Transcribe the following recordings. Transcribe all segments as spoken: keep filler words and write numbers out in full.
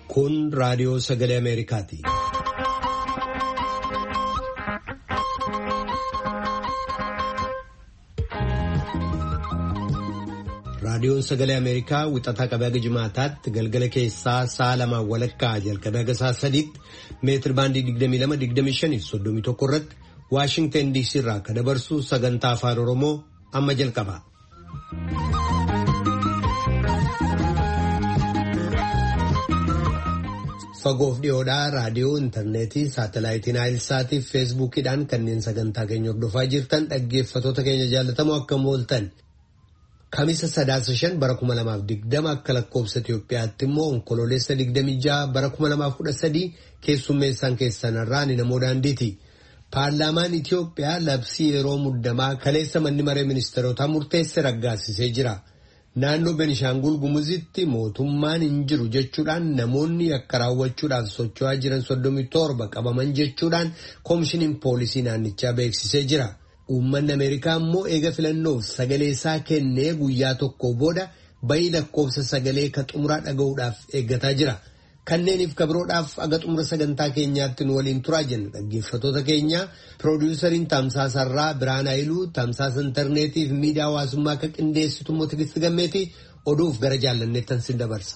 Kun raadiyoo sagalee Ameerikaati. Raadiyoon sagalee Ameerikaa wixataa qabee haga Jimaataatti galgala keessaa sa'a lamaan walakkaa jalqabee haga sa'a sadiitti meetir baandii digdamii lama digdamii shanii fi soddomii tokko irratti Waashingtan D C irraa kan dabarsu sagantaa afaan Oromoo amma jalqaba. Fagoof dhiyoodhaa raadiyoo intarneetii saatalaayitiin Naayilsaatii fi feesbuukiidhaan kanneen sagantaa keenya hordofaa jirtan dhaggeeffatoota keenya jaallatamoo akkam ooltan. Kamisa sadaasa shan bara kuma lamaaf digdama akka lakkoofsa Itoophiyaatti immoo onkololeessa digdamii jaha bara kuma lamaaf kudha sadii keessummeessaan keessanarraa ni namoo daandiiti. Paarlaamaan Itoophiyaa labsii yeroo muddamaa kaleessa manni maree ministeerotaa murteesse raggaasisee jira. Naannoo Benishaangul Gumuzitti mootummaan hin jiru jechuudhaan namoonni akka raawwachuudhaaf socho'aa jiran soddomii torba qabaman jechuudhaan koomishiniin poolisii naannichaa beeksisee jira. Uummanni Ameerikaa immoo eega filannoof sagalee isaa kennee guyyaa tokko booda bayii lakkoofsa sagalee ka xumuraa dhaga'uudhaaf eeggataa jira. Kanneeniif kabiroodhaaf aga xumura sagantaa keenyaatti nu waliin turaa jenna dhaggeeffatoota keenya. Piroodyuusariin Tamsaasarraa Biraan Haayiluu, Tamsaasa intarneetii fi miidiyaa hawaasummaa akka qindeessitu immoo Tigisti Gammeetii oduuf gara jaallanneettan sin dabarsa.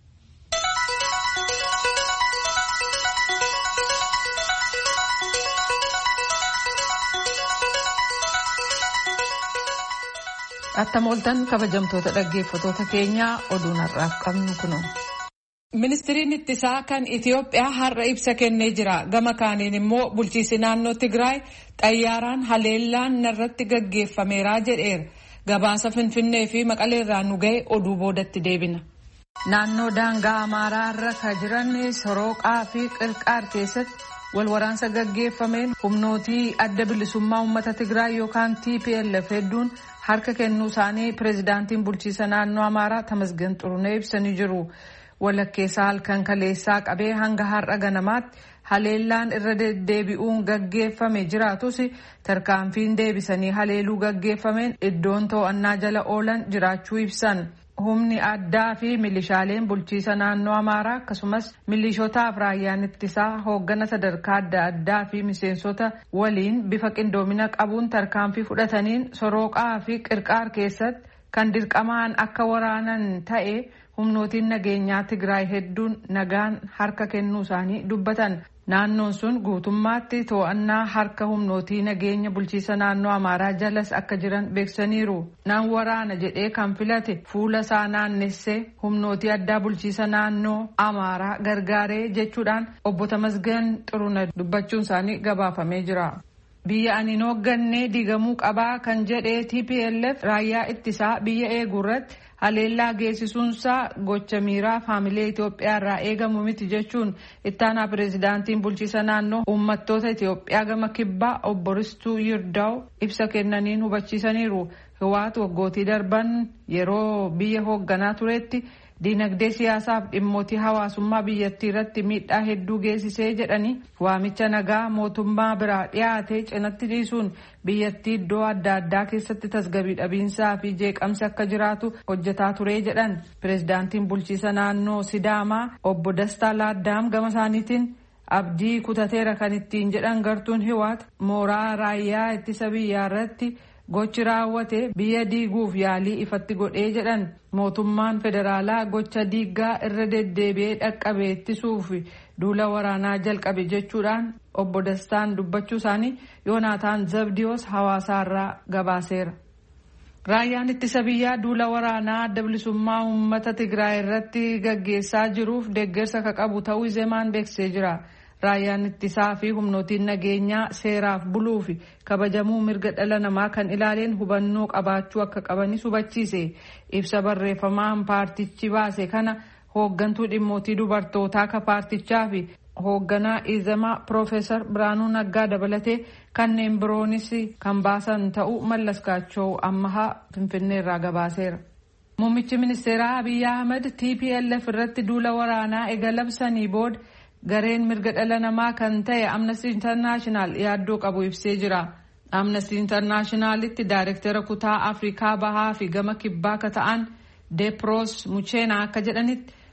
Attam ooltan kabajamtoota dhaggeeffatoota keenyaa oduun har'aaf qabnu kunuun. Ministiriin ittisaa kan Itiyoophiyaa har'a ibsa kennee jira. Gama kaaniin immoo bulchiinsi naannoo Tigraay xayyaaraan haleellaan narratti gaggeeffameera jedheera. Gabaasa Finfinnee fi Maqaleerraa nu ga'e oduu boodatti deebina. Naannoo daangaa Amaaraa irra kan jiran Sorooqaa fi Qirqaar keessatti wal waraansa gaggeeffameen humnootii adda bilisummaa uummata Tigraay yookaan T P L F hedduun harka kennuu isaanii pireezidaantiin bulchiinsa naannoo Amaaraa Tamasgen Xurunee ibsanii jiru. Walakkeessaa halkan kaleessaa qabee hanga har'a ganamaatti haleellaan irra deddeebi'uun gaggeeffame jiraatus tarkaanfiin deebisanii haleeluu gaggeeffameen iddoon to'annaa jala oolan jiraachuu ibsan. Humni addaa fi milishaaleen bulchiinsa naannoo Amaaraa akkasumas milishootaaf raayyaan ittisaa hooggana sadarkaa adda addaa fi miseensota waliin bifa qindoomina qabuun tarkaanfii fudhataniin Sorooqaa fi Qirqaar keessatti kan dirqamaan akka waraanan ta'e humnootiin nageenyaa Tigraay hedduun nagaan harka kennuu isaanii dubbatan. Naannoon sun guutummaatti to'annaa harka humnootii nageenya bulchiinsa naannoo Amaaraa jalas akka jiran beeksaniiru. Naan waraana jedhee kan filate fuula isaa naannessee humnootii addaa bulchiinsa naannoo Amaaraa gargaaree jechuudhaan obbo Tamasgen Xurunee dubbachuun isaanii gabaafamee jira. Biyya ani hooggannee diigamuu qabaa kan jedhee T P L F raayyaa ittisaa biyya eeguu irratti haleellaa geessisuunsaa gocha miiraa faamilee Itoophiyaa irraa eegamu miti jechuun ittaanaa pireezidaantiin bulchiinsa naannoo uummattoota Itoophiyaa gama kibbaa obbo Ristuu Yirdaa'u ibsa kennaniin hubachiisaniiru. Hiwaat waggootii darban yeroo biyya hoogganaa turetti diinagdee siyaasaaf dhimmootii hawaasummaa biyyattii irratti miidhaa hedduu geessisee jedhanii waamicha nagaa mootummaa biraa dhiyaate cinatti dhiisuun biyyattii iddoo adda addaa keessatti tasgabbii dhabiinsaa fi jeeqamsi akka jiraatu hojjetaa ture jedhan. Pireezidaantiin bulchiinsa naannoo Sidaamaa obbo Dastaa Laaddaam gama isaaniitiin abdii kutateera kan ittiin jedhan gartuun Hiwaat mooraa raayyaa ittisa biyyaa irratti gochi raawwate biyya diiguuf yaalii ifatti godhee jedhan. Mootummaan federaalaa gocha diiggaa irra deddeebi'ee dhaqqabe ittisuuf duula waraanaa jalqabe jechuudhaan obbo Dastaan dubbachuu isaanii Yoonaataan Zabdiyoos hawaasaarraa gabaaseera. Raayyaan ittisa biyyaa duula waraanaa adda bilisummaa uummata Tigraay irratti gaggeessaa jiruuf deeggarsa ka qabu ta'uu Izemaan beeksisee jira. Raayyaan ittisaa fi humnootiin nageenyaa seeraaf buluu fi kabajamuu mirga dhala namaa kan ilaaleen hubannoo qabaachuu akka qabanis hubachiise. Ibsa barreeffamaan paartichi baase kana hooggantuu dhimmootii dubartootaa ka paartichaa fi hoogganaa Izemaa Piroofeesar Biraanuu Naggaa dabalatee kanneen biroonis kan baasan ta'uu Mallaskaachoo Ammahaa Finfinneerraa gabaaseera. Muummichi ministeeraa Abiyyi Ahmed T P L F irratti duula waraanaa eega labsanii booda gareen mirga dhala namaa kan ta'e Amnesty International yaaddoo qabu ibsee jira. Amnesty Internationalitti daayirektara kutaa Afrikaa bahaa fi gama kibbaa ka ta'an Deepros Mucheenaa akka jedhanitti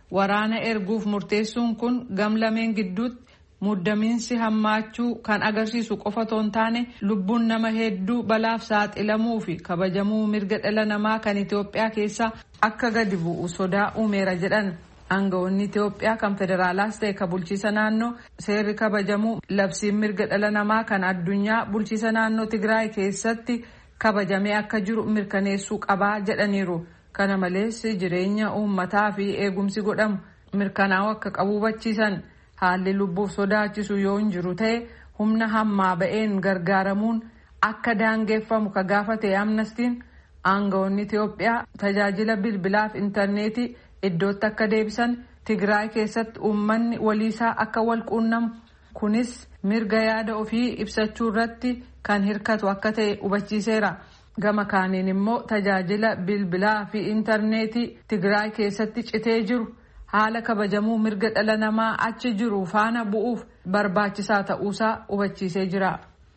waraana erguuf murteessuun kun gamlameen gidduutti muddamiinsi hammaachuu kan agarsiisu qofa otoo hin taane lubbuun nama hedduu balaaf saaxilamuu fi kabajamuu mirga dhala namaa kan Itoophiyaa keessa akka gadi bu'u sodaa uumeera jedhan. Aangawoonni Itoophiyaa kan federaalaas ta'e kan bulchiisa naannoo seerri kabajamuu labsiin mirga dhala namaa kan addunyaa bulchiisa naannoo Tigraay keessatti kabajamee akka jiru mirkaneessuu qabaa jedhaniiru. Kana malees jireenya uummataa fi eegumsi godhamu mirkanaa'uu akka qabu hubachiisan. Haalli lubbuuf sodaachisu yoo hin jiru ta'e humna hammaa ba'een gargaaramuun akka daangeffamu ka gaafate amnestiin aangawoonni Itoophiyaa tajaajila bilbilaaf intarneetii iddootti akka deebisan Tigraay keessatti uummanni waliisaa akka wal quunnamu kunis mirga yaada ofii ibsachuu irratti kan hirkatu akka ta'e hubachiiseera. Gama kaaniin immoo tajaajila bilbilaa fi intarneetii Tigraay keessatti citee jiru haala kabajamuu mirga dhala namaa achi jiru faana bu'uuf barbaachisaa ta'uusaa hubachiisee jira.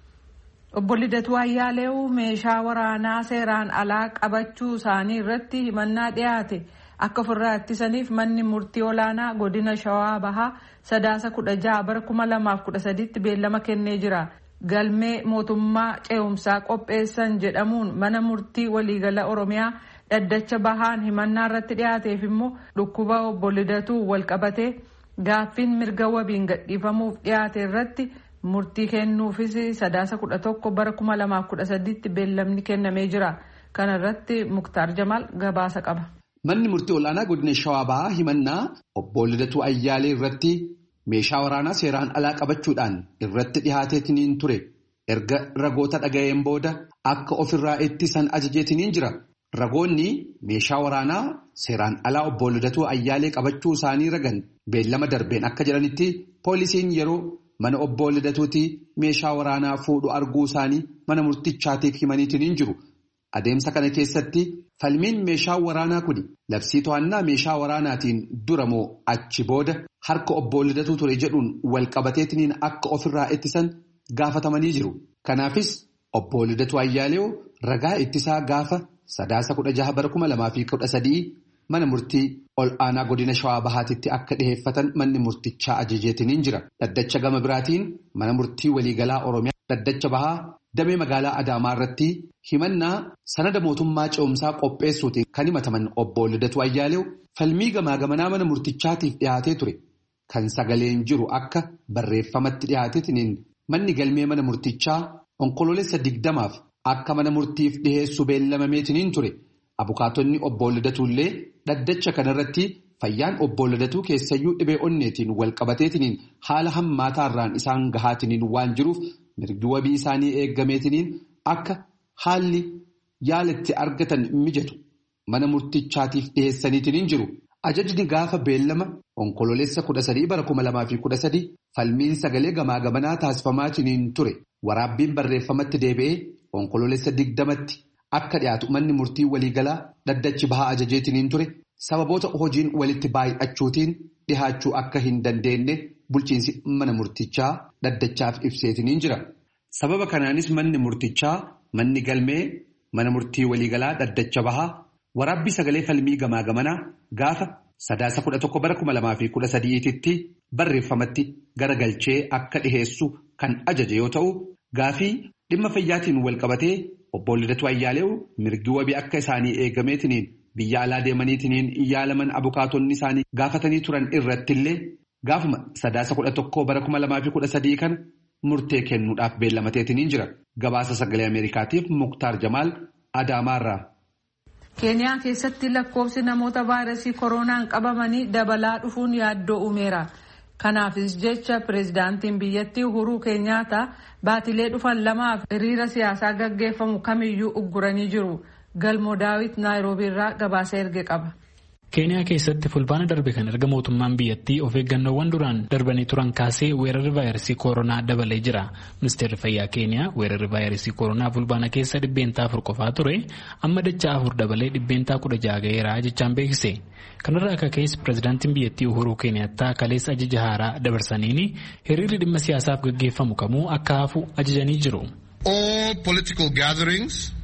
Obbo Lidatuu Ayyaaleewu meeshaa waraanaa seeraan alaa qabachuu isaanii irratti himannaa dhiyaate akka ofirraa ittisaniif manni murtii olaanaa godina Shawaa Bahaa sadaasa kudha jaha bara kuma lamaaf kudha sadiitti beellama kennee jira. Galmee mootummaa ce'umsaa qopheessan jedhamuun mana murtii waliigala Oromiyaa dhaddacha bahaan himannaa irratti dhiyaateef immoo dhukkuba obbo Lidatuu wal qabatee gaaffiin mirga wabiin gadhiifamuuf dhiyaate irratti murtii kennuufis sadaasa kudha tokko bara kuma lamaaf kudha sadiitti beellamni kennamee jira. Kana irratti Muktaar Jamaal gabaasa qaba. Manni murtii olaanaa godina Shawaa Bahaa himannaa obbo Lidatuu Ayyaalee irratti meeshaa waraanaa seeraan alaa qabachuudhaan irratti dhihaateetiniin ture erga ragoota dhaga'een booda akka ofirraa ittisan ajajeetiniin jira. Ragoonni meeshaa waraanaa seeraan alaa obbo Lidatuu Ayyaalee qabachuu isaanii ragan beellama darbeen akka jedhanitti poolisiin yeroo mana obbo Lidatuutii meeshaa waraanaa fuudhu arguu isaanii mana murtichaatiif himaniitiniin jiru. Adeemsa kana keessatti falmiin meeshaa waraanaa kun labsii to'annaa meeshaa waraanaatiin dura moo achi booda harka obbo Lidatuu ture jedhuun wal qabateetiniin akka ofirraa ittisan gaafatamanii jiru. Kanaafis obbo Lidatuu Ayyaalee ragaa ittisaa gaafa sadaasa kudha jaha bara kuma lamaa fi kudha sadii mana murtii ol aanaa godina Shawaa Bahaatitti akka dhiheeffatan manni murtichaa ajajeetiniin jira. Dhaddacha gama biraatiin mana murtii waliigalaa Oromiyaa dhaddacha bahaa damee magaalaa Adaamaa irratti himannaa sanada mootummaa ce'umsaa qopheessuutiin kan himataman obbo Lidatuu Ayyaalee falmii gamaa gamanaa mana murtichaatiif dhiyaatee ture. Kan sagaleen jiru akka barreeffamatti dhiyaateetiniin manni galmee mana murtichaa onkoloolessa digdamaaf akka mana murtiif dhiheessu beellamameetiniin ture. Abukaatonni obbo Lidatuullee dhaddacha kanarratti fayyaan obbo Lidatuu keessayyuu dhibee onneetiin wal qabateetiniin haala hammaataarraan isaan gahaatiniin waan jiruuf mirgi wabii isaanii eeggameetiniin akka haalli yaalatti argatan mijatu mana murtichaatiif dhiheessaniitiniin jiru. Ajajni gaafa beellama onkoloolessa kudha sadii bara kuma lamaa fi kudha sadii falmiin sagalee gamaa gamanaa taasifamaatiniin ture. Waraabbiin barreeffamatti deebi'ee onkoloolessa digdamatti akka dhiyaatu manni murtii waliigalaa dhaddachi bahaa ajajeetiniin ture. Sababoota hojiin walitti baay'achuutiin dhihaachuu akka hin dandeenye bulchiinsi mana murtichaa dhaddachaaf ibseetiniin jira. Sababa kanaanis manni murtichaa manni galmee mana murtii waliigalaa dhaddacha bahaa waraabbii sagalee falmii gamaa gamanaa gaafa sadaasa kudha tokko bara kuma lamaa fi kudha sadiititti barreeffamatti garagalchee akka dhiheessu kan ajaje yoo ta'u gaafii dhimma fayyaatiin wal qabatee obbo Lidatuu Ayyaalee mirgi wabii akka isaanii eegameetiniin biyya alaa deemaniitiniin yaalaman abukaatonni isaanii gaafatanii turan irrattillee gaafuma sadaasa kudha tokko bara kuma lamaa fi kudha sadii kana murtee kennuudhaaf beellamateetiniin jira. Gabaasa sagalee Ameerikaatiif Muktaar Jamaal Adaamaarraa. Keeniyaa keessatti lakkoofsi namoota vaayirasii koronaan qabamanii dabalaa dhufuun yaaddoo uumeera. Kanaafis jecha pireezidaantiin biyyattii Uhuruu Keenyaataa baatilee dhufan lamaaf hiriira siyaasaa gaggeeffamu kamiyyuu ugguranii jiru. Galmoo Daawit Naayiroobii irraa gabaasa erge qaba. Keeniyaa keessatti fulbaana darbe kan erga mootummaan biyyattii of eeggannoowwan duraan darbanii turan kaasee weerarri vaayirasii koronaa dabalee jira. Ministeerri fayyaa Keeniyaa weerarri vaayirasii koronaa fulbaana keessa dhibbeentaa afur qofaa ture amma dachaa afur dabalee dhibbeentaa kudha jaha ga'eera jechaan beeksise. Kanarraa akka keessa pireezidaantiin biyyattii Uhuruu Keenyaattaa kaleessa ajaja haaraa dabarsaniini hiriirri dhimma siyaasaaf gaggeeffamu kamuu akka hafu ajajanii jiru. All political gatherings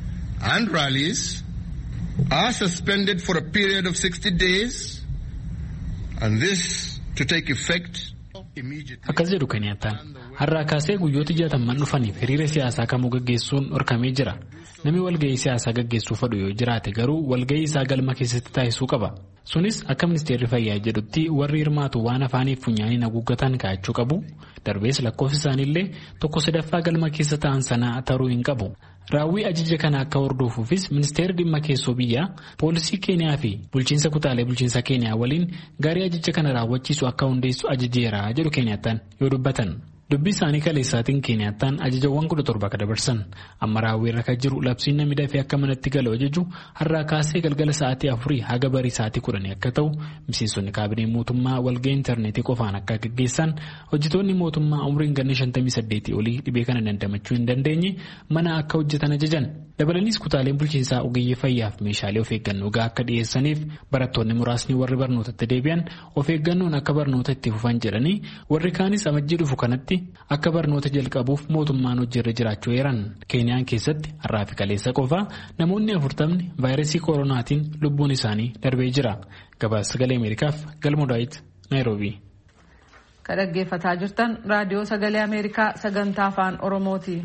and rallies are suspended for a period of sixty days and this to take effect immediately. Akkas jedhu Kenyaattaan har'aa kaasee guyyoota jaataman dhufaniif hiriira siyaasaa kamuu gaggeessuun dhorkamee jira. Namni walgahii siyaasaa gaggeessuu fedhu yoo jiraate garuu walgahii isaa galma keessatti taasisuu qaba. Sunis akka ministeerri fayyaa jedhutti warri hirmaatu waan afaaniif funyaaniin haguuggatan kaa'achuu qabu. Darbees lakkoofsi isaaniillee tokko sadaffaa galma keessa ta'an sanaa taruu hin qabu. Raawwii ajaja kana akka hordofuufis ministeerri dhimma keessoo biyyaa poolisii Keeniyaa fi bulchiinsa kutaalee bulchiinsa Keeniyaa waliin gaarii ajaja kana raawwachiisu akka hundeessu ajajeera jedhu Kenyaattaan yoo dubbatan. Dubbii isaanii kaleessaatiin Kenyaattaan ajajawwan kudha torba akka dabarsan amma raawwii irra kan jiru labsiin namni dafee akka manatti galu ajaju har'aa kaasee galgala sa'aatii afurii haga barii sa'aatii kudhanii akka ta'u miseensonni kaabinee mootummaa walgahii intarneetii qofaan akka gaggeessan hojjetoonni mootummaa umriin ganna shantamii saddeetii olii dhibee kana dandamachuu hin dandeenye mana akka hojjetan ajajan. Dabalaniis kutaaleen bulchiinsaa ogeeyyii fayyaaf meeshaalee of eeggannoo gahaa akka dhiyeessaniif barattoonni muraasni warri barnootatti deebi'an of eeggannoon akka barnoota itti fufan jedhanii warri kaanis amajjii dhufu kanatti akka barnoota jalqabuuf mootummaan hojiirra jiraachuu eeran. Keeniyaan keessatti har'aa fi kaleessa qofaa namoonni afurtamni vaayirasii koronaatiin lubbuun isaanii darbee jira. Gabaasa sagalee Ameerikaaf Galmoo Daawit Naayiroobii. Kan dhaggeeffataa jirtan raadiyoo sagalee Ameerikaa sagantaa afaan Oromooti.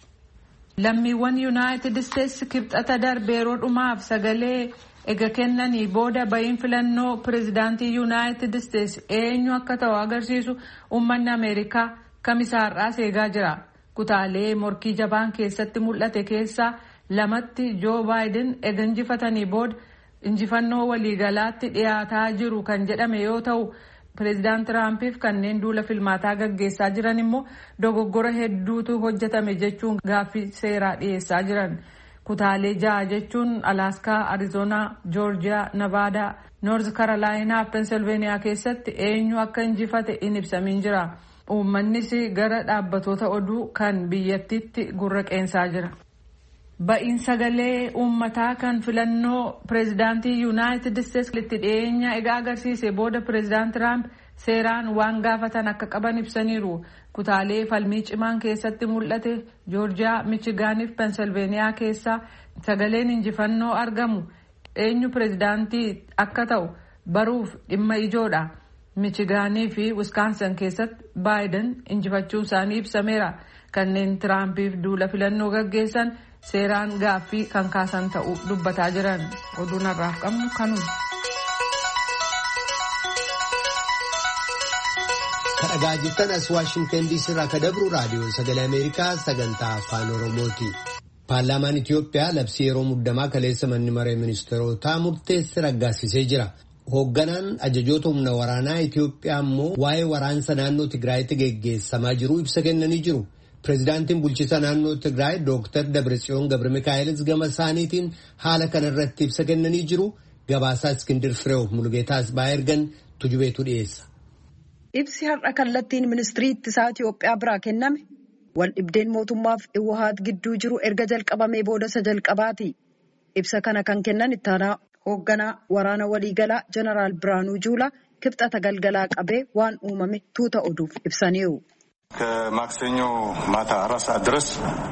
Lammiiwwan Yuunaayitid Isteetsi kibxata darbee yeroo dhumaaf sagalee ega kennanii booda ba'iin filannoo pireezidaantii Yuunaayitid Isteetsi eenyu akka ta'u agarsiisu uummanni Ameerikaa kamisaarraa seegaa jira. Kutaalee morkii jabaan keessatti mul'ate keessaa lamatti Joo Baayiden ega injifatanii booda injifannoo waliigalaatti dhiyaataa jiru kan jedhame yoo ta'u pireezidaant Tiraampiif kanneen duula filmaataa gaggeessaa jiran immoo dogoggora hedduutu hojjetame jechuun gaaffii seeraa dhiyeessaa jiran. Kutaalee ja'a jechuun Alaaskaa, Arizoonaa, Joorjiyaa, Navaadaa, Noorz Karolaayinaa fi Pensilveeniyaa keessatti eenyu akka injifate hin ibsamin jira. Uummannis gara dhaabbatoota oduu kan biyyattiitti gurra qeensaa jira. Ba'iin sagalee uummataa kan filannoo pireezidaantii Yuunaayitid Isteetsi itti dhiyeenya egaa agarsiise booda pireezidaant Tiraamp seeraan waan gaafatan akka qaban ibsaniiru. Kutaalee falmii cimaan keessatti mul'ate Joorjiyaa, Michigaanii fi Pensilveeniyaa keessaa sagaleen injifannoo argamu eenyu pireezidaantii akka ta'u baruuf dhimma ijoodha. Michigaanii fi Wiskaansan keessatti Baayiden injifachuun isaanii ibsameera. Kanneen Tiraampiif duula filannoo gaggeessan seeraan gaaffii kan kaasan ta'uu dubbataa jiran. Oduun har'aaf qabnu kanuma. Kadhagaa jirtan as Waashingtan diisii irraa kadabru raadiyoo sagalee Ameerikaa sagantaa afaan Oromooti. Paarlaamaan Itiyoophiyaa labsii yeroo muddamaa kaleessa manni maree ministeerotaa murteesse raggaasisee jira. Hoogganaan ajajoota humna waraanaa Itiyoophiyaa immoo waa'ee waraansa naannoo Tigraayitti geggeessamaa jiru ibsa kennanii jiru. Pireezidaantiin bulchiinsa naannoo Tigraay Dooktar Dabratsiyoon Gabramikaa'ilis gama isaaniitiin haala kanarratti ibsa kennanii jiru. Gabaasaa Iskindir Fireew Mulgeetaas ba'aa ergan tujubeetu dhiyeessa. Ibsi har'a kallattiin ministirii ittisaa Itiyoophiyaa biraa kenname wal dhibdeen mootummaaf Iwahaat gidduu jiru erga jalqabamee booda isa jalqabaati. Ibsa kana kan kennan ittaanaa hoogganaa waraana waliigalaa Jeneraal Biraanuu Juulaa kibxata galgalaa qabee waan uumame tuuta oduuf ibsaniiru. Maaksenyoo maata arasaa diras.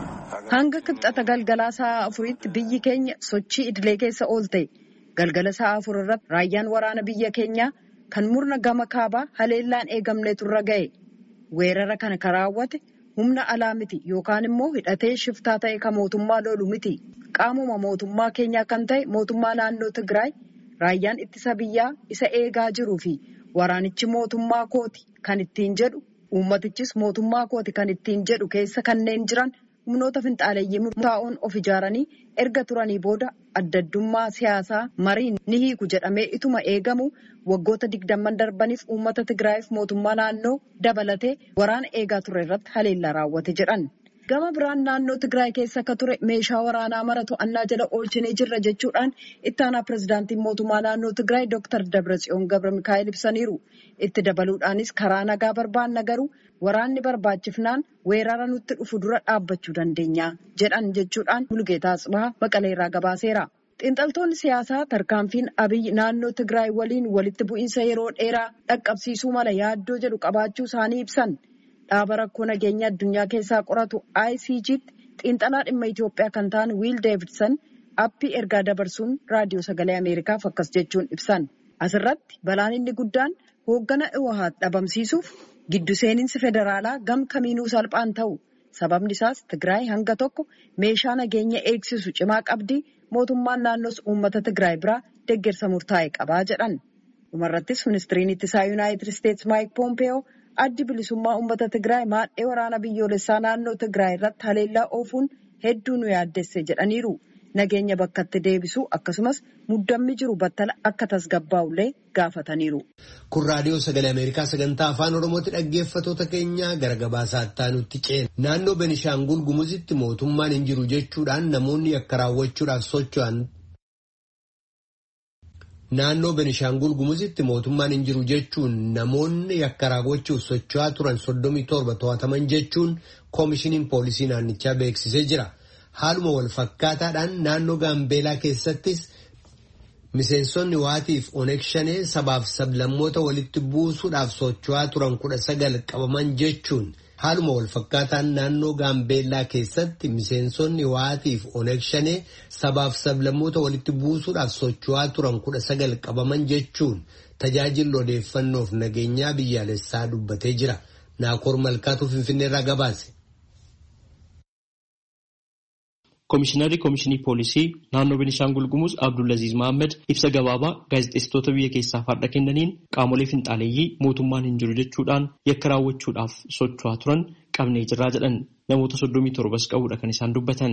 Hanga kibxata galgalaa sa'a afuriitti biyyi keenya sochii idilee keessa oolte. Galgala sa'a afur irratti raayyaan waraana biyya keenyaa kan murna gama kaabaa haleellaan eegamne turra ga'e. Weerara kana kan raawwate humna alaa miti yookaan immoo hidhatee shiftaa ta'e kan mootummaa lolu miti. Qaamuma mootummaa keenyaa kan ta'e mootummaa naannoo Tigraay raayyaan ittisa biyyaa isa eegaa jiruu fi waraanichi mootummaa kooti kan ittiin jedhu uummatichis mootummaa kooti kan ittiin jedhu keessa kanneen jiran humnoota finxaaleeyyii murtaa'oon of ijaaranii erga turanii booda addaddummaa siyaasaa mariin ni hiiku jedhamee ituma eegamu waggoota digdamman darbaniif uummata Tigraayiif mootummaa naannoo dabalatee waraana eegaa ture irratti haleellaa raawwate jedhan. Gama biraan naannoo Tigraay keessa akka ture meeshaa waraanaa mara to'annaa jala oolchinee jirra jechuudhaan ittaanaa pireezidaantiin mootummaa naannoo Tigraay Dooktar Dabratsiyoon Gabramikaa'il ibsaniiru. Itti dabaluudhaanis karaa nagaa barbaanna garuu waraanni barbaachifnaan weerara nutti dhufu dura dhaabbachuu dandeenya jedhan jechuudhaan Mulgeetaa Tsibahaa Maqaleerraa gabaaseera. Xiinxaltoonni siyaasaa tarkaanfiin Abiyyi naannoo Tigraay waliin walitti bu'iinsa yeroo dheeraa dhaqqabsiisuu mala yaaddoo jedhu qabaachuu isaanii ibsan. Dhaaba rakkoo nageenya addunyaa keessaa qoratu I C G'tti xiinxalaa dhimma Itiyoophiyaa kan ta'an Wiil Deevidson appii ergaa dabarsuun raadiyoo sagalee Ameerikaaf akkas jechuun ibsan. Asirratti balaan inni guddaan hooggana Iwahaat dhabamsiisuuf giddu seeninsi federaalaa gam kamiinuu salphaan ta'u. Sababni isaas Tigraay hanga tokko meeshaa nageenya eegsisu cimaa qabdi. Mootummaan naannoos uummata Tigraay biraa deeggarsa murtaa'e qabaa jedhan. Dhumarrattis ministiriin ittisaa Yuunaayitid Isteetsi Maayik Poompeyoo addi bilisummaa uummata Tigraay maadhee waraana biyyoolessaa naannoo Tigraay irratti haleellaa oofuun hedduu nu yaaddesse jedhaniiru. Nageenya bakkatti deebisuu akkasumas muddammi jiru battala akka tasgabbaa'ullee gaafataniiru. Kun raadiyoo sagalee Ameerikaa sagantaa afaan Oromooti dhaggeeffatoota keenya gara gabaasaa itti ceena. Naannoo Benishaangul Gumuzitti mootummaan hin jiru jechuudhaan namoonni yakka raawwachuudhaaf socho'an. Naannoo Benishaangul Gumuzitti mootummaan hin jiru jechuun namoonni yakka raawwachuuf socho'aa turan soddomii torba to'ataman jechuun koomishiniin poolisii naannichaa beeksisee jira. Haaluma wal fakkaataadhaan naannoo Gaambeelaa keessattis miseensonni waatiif Oneeg Shanee sabaaf sablammoota walitti buusuudhaaf socho'aa turan kudha sagal qabaman jechuun haaluma wal fakkaataan naannoo Gaambeelaa keessatti miseensonni waatiif Oneeg Shanee sabaaf sablammoota walitti buusuudhaaf socho'aa turan kudha sagal qabaman jechuun tajaajilli odeeffannoof nageenyaa biyyaalessaa dubbatee jira. Naakoor Malkaatu Finfinneerraa gabaase. Komishinarri Komishinii Poolisii naannoo Benishaangul Gumuz Abdulaziz Mohammed ibsa gabaabaa gaazexeessitoota biyya keessaaf har'a kennaniin qaamolee finxaaleeyyii mootummaan hin jiru jechuudhaan yakka raawwachuudhaaf socho'aa turan qabnee jirraa jedhan namoota soddomii torbas qabuudha kan isaan dubbatan.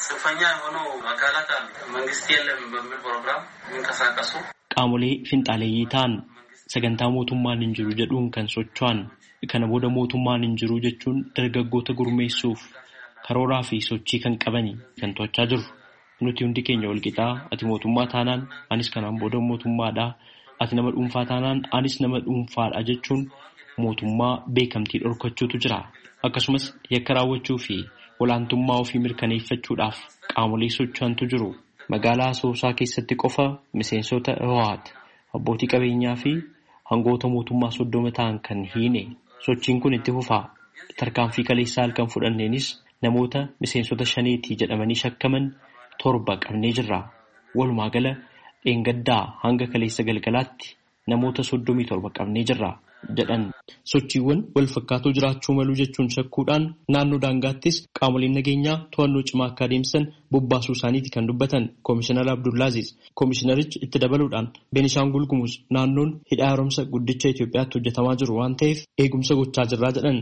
Qaamolee finxaaleeyyii ta'an sagantaa mootummaan hin jiru jedhuun kan socho'an kana booda mootummaan hin jiru jechuun dargaggoota gurmeessuuf karooraa fi sochii kan qabanii kan to'achaa jiru. Nuti hundi keenya walqixaa ati mootummaa taanaan anis kanaan booda mootummaadhaa ati nama dhuunfaa taanaan anis nama dhuunfaadha jechuun mootummaa beekamtii dhorkachuutu jira. Akkasumas yakka raawwachuu fi olaantummaa ofii mirkaneeffachuudhaaf qaamolee socho'antu jiru. Magaalaa Asoosaa keessatti qofa miseensota Iwahaat abbootii qabeenyaa fi hangoota mootummaa soddoma ta'an kan hiine sochiin kun itti fufaa. Tarkaanfii kaleessaa halkan fudhanneenis namoota miseensota shaneetii jedhamanii shakkaman torba qabnee jirra. Walumaa gala dheengaddaa hanga kaleessa galgalaatti namoota soddomii torba qabnee jirra jedhan. Sochiiwwan wal fakkaatoo jiraachuu malu jechuun shakkuudhaan naannoo daangaattis qaamoleen nageenyaa to'annoo cimaa akka adeemsan bobbaasuu isaaniiti kan dubbatan Komishinar Abdulaziz. Komishinarichi itti dabaluudhaan Benishaangul Gumuz naannoon hidha haaromsa guddicha Itoophiyaatti hojjetamaa jiru waan ta'eef eegumsa gochaa jirraa jedhan.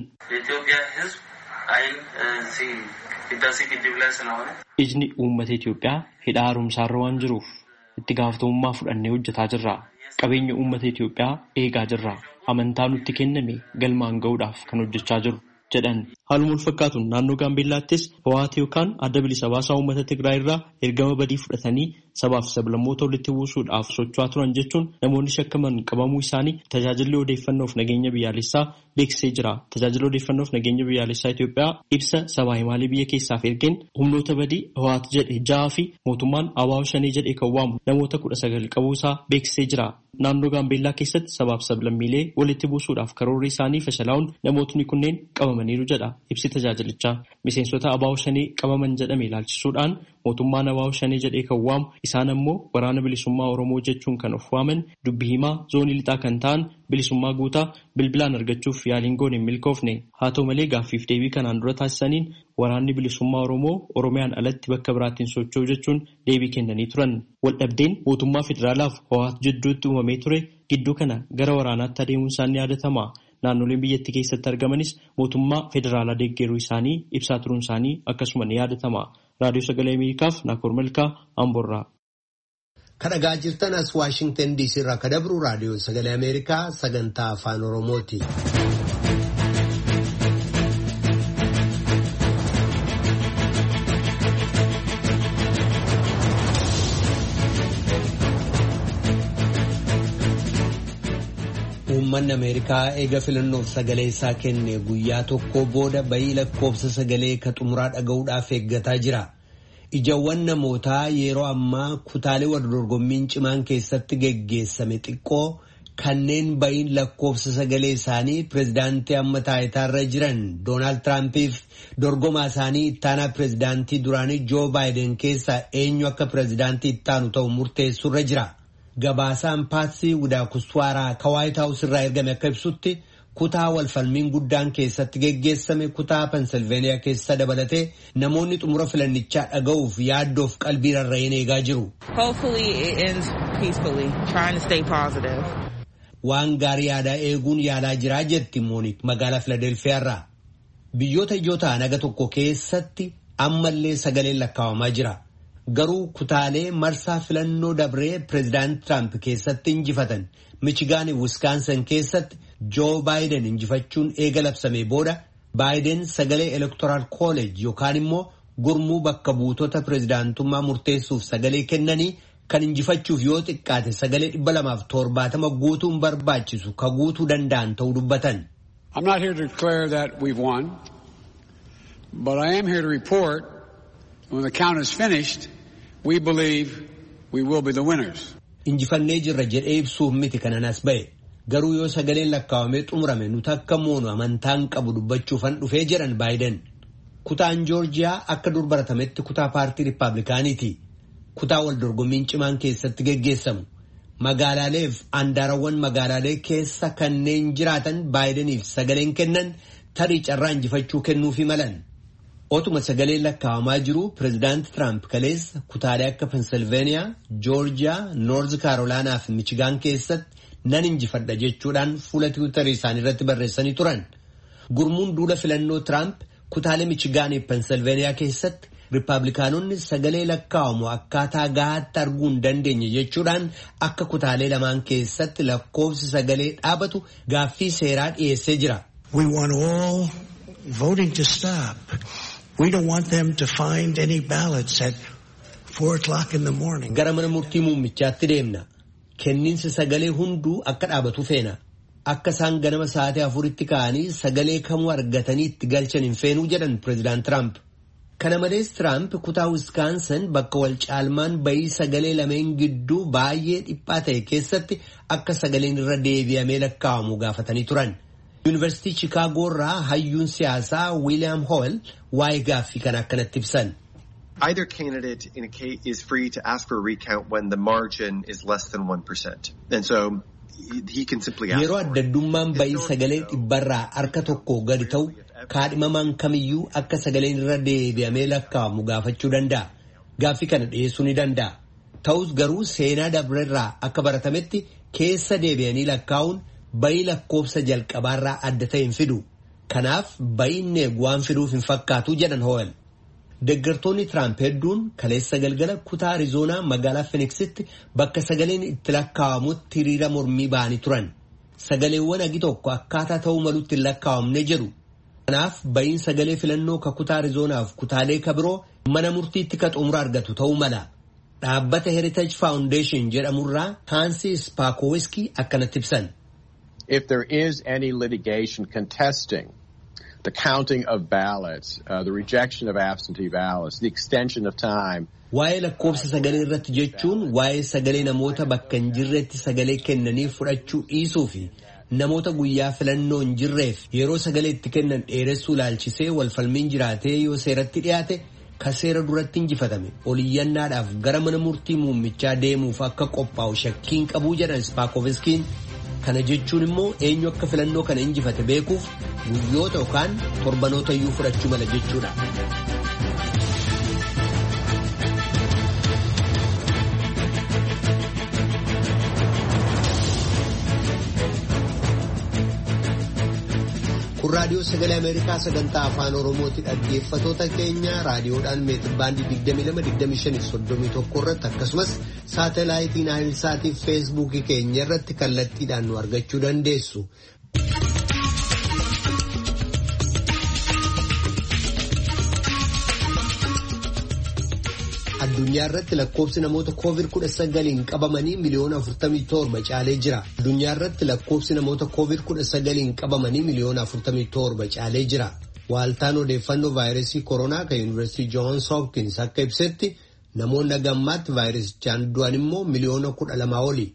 Ijni uummata Itoophiyaa hidha haaromsaarra waan jiruuf itti gaafatamummaa fudhannee hojjetaa jirra. Qabeenya uummata Itoophiyaa eegaa jirra. Amantaa nutti kenname galmaan ga'uudhaaf kan hojjechaa jiru jedhan. Haaluma wal fakkaatuun naannoo Gaambeellaattis Iwahaat yookaan adda bilisa baasaa uummata Tigraay irraa ergama badii fudhatanii sabaaf sablammoota walitti buusuudhaaf socho'aa turan jechuun namoonni shakkaman qabamuu isaanii tajaajilli odeeffannoof nageenya biyyaalessaa beeksisee jira. Tajaajilli odeeffannoof nageenya biyyaalessaa Itoophiyaa ibsa sabaa himaalee biyya keessaaf ergeen humnoota badii Iwahaat jedhe ja'a fi mootummaan Abaaw Shanee jedhee kan waamu namoota kudha sagal qabuusaa beeksisee jira. Naannoo Gaambeellaa keessatti sabaaf sablammiilee walitti buusuudhaaf karoorri isaanii fashalaa'uun namootni kunneen qabamaniiru jedha ibsi tajaajilichaa. Miseensota Abaaw Shanee qabaman jedhame ilaalchisuudhaan mootummaan Abaaw Shanee jedhee kan waamu isaan ammoo waraana bilisummaa Oromoo jechuun kan of waaman dubbii himaa zoonii lixaa kan ta'an bilisummaa guutaa bilbilaan argachuuf yaaliin goone hin milkoofne. Haa ta'u malee gaaffiif deebii kanaan dura taasisaniin waraanni bilisummaa Oromoo Oromiyaan alatti bakka biraattiin socho'u jechuun deebii kennanii turan. Waldhabdeen mootummaa federaalaaf Iwahaat jidduutti uumamee ture gidduu kana gara waraanaatti adeemuun isaanii ni yaadatama. Naannoleen biyyattii keessatti argamanis mootummaa federaalaa deeggaruu isaanii ibsaa turuun isaanii akkasuma ni yaadatama. Raadiyoo Sagalee Ameerikaaf Naakoor Malkaa Amboorraa. Kadhagaa jirtan as Waashingtan D C irraa kadabru Raadiyoo Sagalee Ameerikaa sagantaa afaan Oromooti. Uummanni Ameerikaa eega filannoof sagalee isaa kenne guyyaa tokko booda bayii lakkoofsa sagalee ka xumuraa dhaga'uudhaaf eeggataa jira. Ijawwan namootaa yeroo ammaa kutaalee waldorgommiin cimaan keessatti geggeessame xiqqoo kanneen bayiin lakkoofsa sagalee isaanii pirezidaantii amma taayitaarra jiran Doonaald Tiraampiif dorgomaa isaanii ittaanaa pirezidaantii duraanii Joo Baayiden keessaa eenyu akka pirezidaantii ittaanu ta'u murteessurra jira. Gabaasaan Paatsii Widaakuswaaraa ka Waayit Haawus irraa ergame akka ibsutti kutaa walfalmiin guddaan keessatti geggeessame kutaa Pensilveeniyaa keessa dabalatee namoonni xumura filannichaa dhaga'uuf yaaddoof qalbii rarra'een eegaa jiru. Waan gaarii yaadaa eeguun yaalaa jiraa jetti Moonik magaalaa Filadelfiyaa irraa. Biyyoota ijoo ta'an aga tokko keessatti ammallee sagaleen lakkaawamaa jira. Garuu kutaalee marsaa filannoo dabree pireezidaant Tiraamp keessatti injifatan Michigaan Wiskaansan keessatti Joo Baayiden injifachuun eega labsamee booda Baayiden sagalee elektoraal kooleej yookaan immoo gurmuu bakka buutota pireezidaantummaa murteessuuf sagalee kennanii kan injifachuuf yoo xiqqaate sagalee dhibba lamaaf torbaatama guutuun barbaachisu ka guutuu danda'an ta'uu dubbatan. I'm not here to declare that we've won, but I am here to report when the count is finished, we believe we will be the winners. Injifannee jirra jedhee ibsuuf miti kanan as ba'e. Garuu yoo sagaleen lakkaawamee xumurame nuti akka moonu amantaan qabu dubbachuufan dhufee jedhan Baayiden. Kutaan Joorjiyaa akka dur baratametti kutaa paartii Riippaabilikaaniiti. Kutaa wal dorgommiin cimaan keessatti geggeessamu. Magaalaaleef andaarawwan magaalaalee keessa kanneen jiraatan Baayideniif sagaleen kennan tarii carraa injifachuu kennuufi malan. Otuma sagaleen lakkaawamaa jiru pireezidaant Tiraamp kaleessa kutaalee akka Pensilveeniyaa, Joorjiyaa, Noorz Kaarolaanaa fi Michigaan keessatti nan injifadha jechuudhaan fuula tiwiitarii isaanii irratti barreessanii turan. Gurmuun duula filannoo Tiraamp kutaalee Michigaanii fi Pensilveeniyaa keessatti Riippaabilikaanonni sagalee lakkaawamu akkaataa gahaatti arguu hin dandeenye jechuudhaan akka kutaalee lamaan keessatti lakkoofsi sagalee dhaabatu gaaffii seeraa dhiyeessee jira. We want all voting to stop. We don't want them to find any ballots at four o'clock in the morning. Gara mana murtii muummichaatti deemna. Kenniinsi sagalee hunduu akka dhaabatu feena. Akka isaan ganama sa'aatii afuritti ka'anii sagalee kamuu argatanii itti galchan hin feenuu jedhan pireezidaant Tiraamp. Kana malees Tiraamp kutaa Wiskaansan bakka wal caalmaan bayii sagalee lameen gidduu baay'ee dhiphaa ta'e keessatti akka sagaleen irra deebi'amee lakkaawamu gaafatanii turan. Yuunivarsiitii Chicaagoo irraa hayyuun siyaasaa William Howell waa'ee gaaffii kana akkanatti ibsan. Either candidate in a case is free to ask for a recount when the margin is less than one percent. And so he can simply ask. Yeroo addaddummaan bayii sagalee dhibbarraa harka tokko gadi ta'u kaadhimamaan kamiyyuu akka sagaleen irra deebi'amee lakkaawamu gaafachuu danda'a. Gaaffii kana dhiyeessuu ni danda'a. Ta'us garuu seenaa dabrerraa akka baratametti keessa deebi'anii lakkaa'uun bayii lakkoofsa jalqabaarraa adda ta'e hin fidu. Kanaaf bayiin eegu waan fiduuf hin fakkaatu jedhan Howell. Deeggartoonni Tiraamp hedduun kaleessa galgala kutaa Arizoonaa magaalaa Finiksitti bakka sagaleen itti lakkaawamutti hiriira mormii ba'anii turan. Sagaleewwan agi tokko akkaataa ta'uu malutti hin lakkaawamne jedhu. Kanaaf bayiin sagalee filannoo ka kutaa Arizoonaaf kutaalee ka biroo mana murtiitti ka xumura argatu ta'uu mala. Dhaabbata Heritage Foundation jedhamurraa Hansi Spaakowiski akkanatti ibsan. If there is any litigation contesting the counting of ballots, uh, the rejection of absentee ballots, the extension of time. Waa'ee lakkoofsa sagalee irratti jechuun waa'ee sagalee namoota bakka hin jirretti sagalee kennanii fudhachuu dhiisuu fi namoota guyyaa filannoo hin jirreef yeroo sagalee itti kennan dheeressuu ilaalchisee walfalmiin jiraatee yoo seeratti dhiyaate ka seera duratti injifatame oliyyannaadhaaf gara mana murtii muummichaa deemuuf akka qophaa'u shakkiin qabuu jedhan Spaakoviskiin. Kana jechuun immoo eenyu akka filannoo kana injifate beekuuf guyyoota yookaan torbanoota iyyuu fudhachuu mala jechuudha. Kun raadiyoo sagalee Ameerikaa sagantaa afaan Oromooti. Dhaggeeffatoota keenya raadiyoodhaan meetir baandii digdamii lama digdamii shanii soddomii tokko irratti akkasumas saatalaayitii Naayilsaatii fi feesbuukii keenya irratti kallattiidhaan nu argachuu dandeessu. Addunyaa irratti lakkoofsi namoota koovid kudha sagaliin qabamanii miliyoona afurtamii torba caalee jira. Addunyaa irratti lakkoofsi namoota koovid kudha sagaliin qabamanii miliyoona afurtamii torba caalee jira. Waaltaan odeeffannoo vaayirasii koronaa kan Yuunivarsiitii Joons Hopkins akka ibsetti namoonni gammaatti vaayirasichaan du'an immoo miliyoona kudha lamaa oli.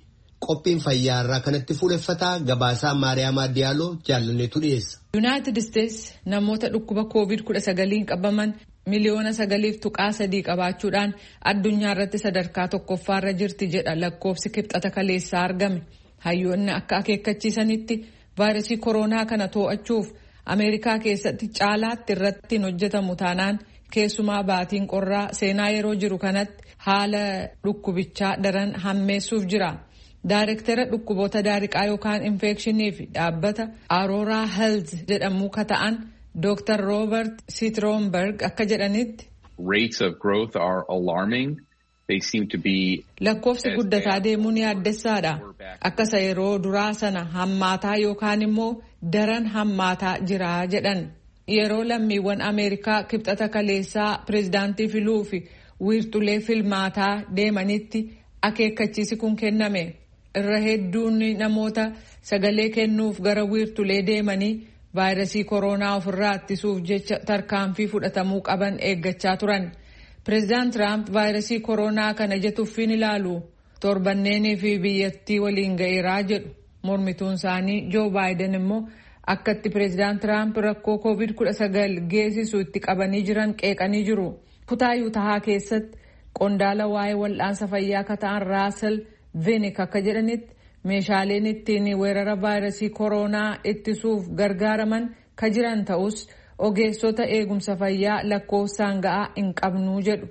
qophiin fayyaarraa kanatti fuuleffataa gabaasaa Maariyaamaa Diyaaloo jaalanneetu dhiyeessa. Yuunaayitid Isteets namoota dhukkuba koovid kudha sagaliin qabaman miliyoona sagaliif tuqaa sadii qabaachuudhaan addunyaa irratti sadarkaa tokkoffaarra jirti jedha lakkoofsi kibxata kaleessaa argame. Hayyoonni akka akeekkachiisanitti vaayirasii koronaa kana to'achuuf Ameerikaa keessatti caalaatti irratti hojjetamu taanaan keessumaa baatiin qorraa seenaa yeroo jiru kanatti haala dhukkubichaa daran hammeessuuf jira. Daayirektara dhukkuboota daariqaa yookaan infekshinii fi dhaabbata Aurora Health jedhamu ka ta'an Doctor Robert Sitroomberg akka jedhanitti. Rates of growth are alarming. They seem to be. Lakkoofsi guddataa deemuun yaaddessaadha. Akkasa yeroo duraa sana hammaataa yookaan immoo daran hammaataa jira jedhan. Yeroo lammiiwwan Ameerikaa kibxata kaleessaa pireezidaantii filuu fi wiirtulee filmaataa deemanitti akeekkachiisi kun kenname. Irra hedduun namoota sagalee kennuuf gara wiirtulee deemanii vaayirasii koronaa ofirraa ittisuuf jecha tarkaanfii fudhatamuu qaban eeggachaa turan. Pireezidaant Tiraamp vaayirasii koronaa kana jatuufin ilaalu torbanneenii fi biyyattii waliin ga'eeraa jedhu. Mormituun isaanii Joo Baayiden immoo akkatti pireezidaant Tiraamp rakkoo koovid kudha sagal geessisu itti qabanii jiran qeeqanii jiru. Kutaa Yuutahaa keessatti qondaala waa'ee wal'aansa fayyaa ka ta'an Raasel Veenik akka jedhanitti meeshaaleen ittiin weerara vaayirasii koronaa ittisuuf gargaaraman ka jiran ta'us ogeessota eegumsa fayyaa lakkoofsaan ga'aa hin qabnuu jedhu.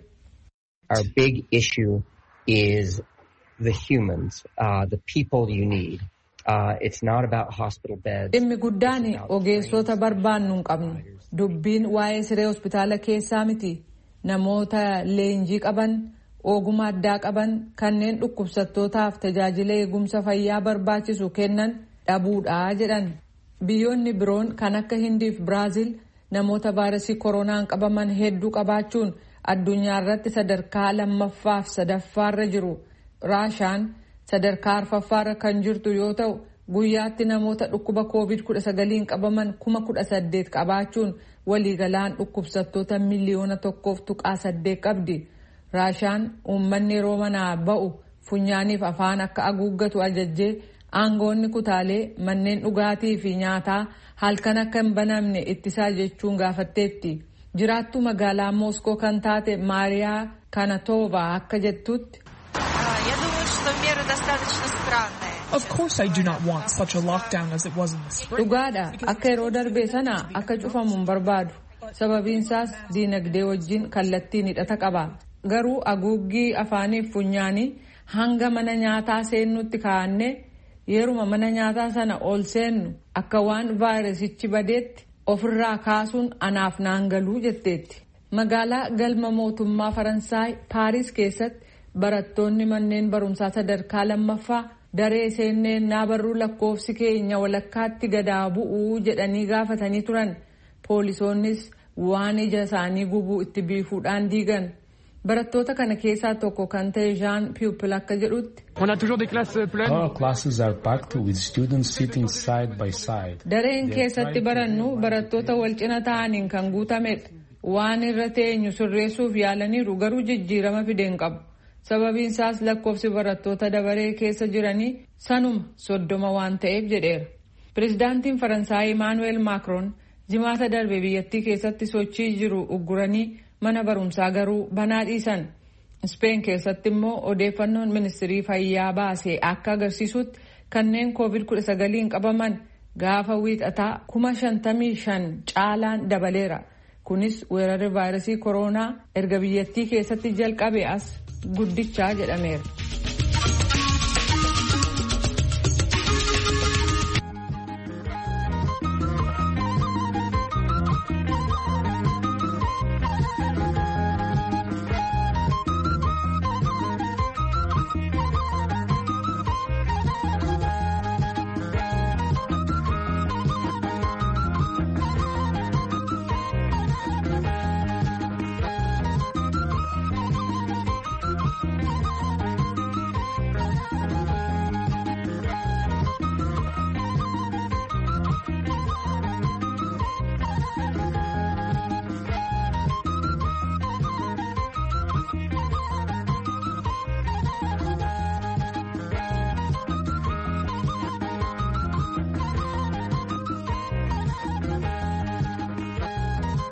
Our big issue is the humans, uh, the people you need. Uh, it's not about hospital beds. Dhimmi guddaan ogeessota barbaannu hin qabnu. Dubbiin waa'ee siree hospitaala keessaa miti. Namoota leenjii qaban, ogummaa addaa qaban, kanneen dhukkubsattootaaf tajaajila eegumsa fayyaa barbaachisu kennan dhabuudha jedhan. Biyyoonni biroon kan akka Hindiif Biraazil namoota vaayirasii koronaan qabaman hedduu qabaachuun addunyaa irratti sadarkaa lammaffaaf sadaffaarra jiru. Raashaan sadarkaa arfaffaarra kan jirtu yoo ta'u guyyaatti namoota dhukkuba koovid kudha sagaliin qabaman kuma kudha saddeet qabaachuun waliigalaan dhukkubsattoota miliyoona tokkoof tuqaa saddeet qabdi. Raashaan uummanni yeroo manaa ba'u funyaaniif afaan akka haguuggatu ajajjee aangoonni kutaalee manneen dhugaatii fi nyaataa halkan akka hin banamne ittisaa jechuun gaafatteetti. Jiraattuu magaalaa Mooskoo kan taate Maariyaa Kanatoova akka jettutti. Of course I do not want such a lockdown as it was in the spring. Dhugaadha akka yeroo darbee sana akka cufamu hin barbaadu. Sababiinsaas diinagdee wajjin kallattiin hidhata qaba. Garuu haguuggii afaaniif funyaanii hanga mana nyaataa seennutti kaa'anne yeruma mana nyaataa sana ol seennu akka waan vaayirasichi badeetti ofirraa kaasuun anaaf naan galuu jetteetti. Magaalaa galma mootummaa Faransaay Paariis keessatti barattoonni manneen barumsaa sadarkaa lammaffaa daree seenneen naabarruu lakkoofsi keenya walakkaatti gadaa bu'uu jedhanii gaafatanii turan. Poolisoonnis waan ija isaanii gubuu itti biifuudhaan diigan. Barattoota kana keessaa tokko kan ta'e Jean Pupil akka jedhutti. Our classes are packed with students sitting side by side. Dareen keessatti barannu barattoota wal cina ta'aniin kan guutamedha. Waan irra teenyu sirreessuuf yaalaniiru garuu jijjiirama fideen qabu. Sababiin isaas lakkoofsi barattoota dabaree keessa jiranii sanuma soddoma waan ta'eef jedheera. Pireezidaantiin Faransaay Emmanuel Macron jimaata darbe biyyattii keessatti sochii jiru ugguranii mana barumsaa garuu banaa dhiisan. Speen keessatti immoo odeeffannoon ministirii fayyaa baasee akka agarsiisutti kanneen koovid kudha sagaliin qabaman gaafa wiixataa kuma shantamii shan caalaan dabaleera. Kunis weerarri vaayirasii koronaa erga biyyattii keessatti jalqabe as guddichaa jedhameera.